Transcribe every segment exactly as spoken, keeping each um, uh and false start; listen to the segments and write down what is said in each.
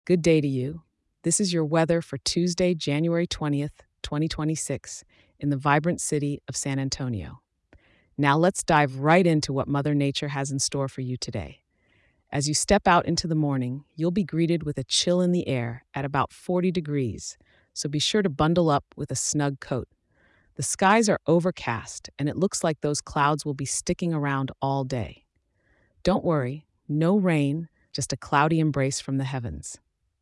Good day to you. This is your weather for Tuesday, January twentieth, twenty twenty-six, in the vibrant city of San Antonio. Now let's dive right into what Mother Nature has in store for you today. As you step out into the morning, you'll be greeted with a chill in the air at about forty degrees, so be sure to bundle up with a snug coat. The skies are overcast, and it looks like those clouds will be sticking around all day. Don't worry, no rain, just a cloudy embrace from the heavens.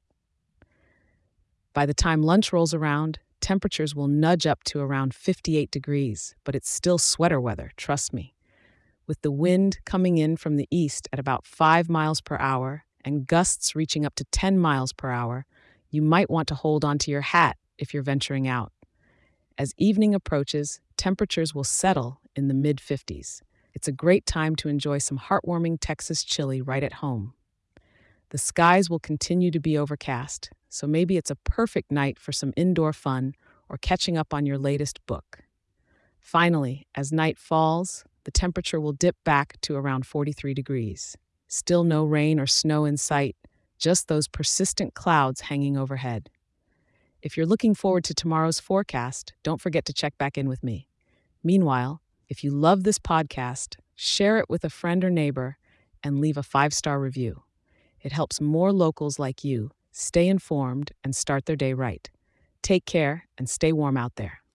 By the time lunch rolls around, temperatures will nudge up to around fifty-eight degrees, but it's still sweater weather, trust me. With the wind coming in from the east at about five miles per hour and gusts reaching up to ten miles per hour, you might want to hold onto your hat if you're venturing out. As evening approaches, temperatures will settle in the mid fifties. It's a great time to enjoy some heartwarming Texas chili right at home. The skies will continue to be overcast, so maybe it's a perfect night for some indoor fun or catching up on your latest book. Finally, as night falls, the temperature will dip back to around forty-three degrees. Still no rain or snow in sight, just those persistent clouds hanging overhead. If you're looking forward to tomorrow's forecast, don't forget to check back in with me. Meanwhile, if you love this podcast, share it with a friend or neighbor and leave a five-star review. It helps more locals like you stay informed and start their day right. Take care and stay warm out there.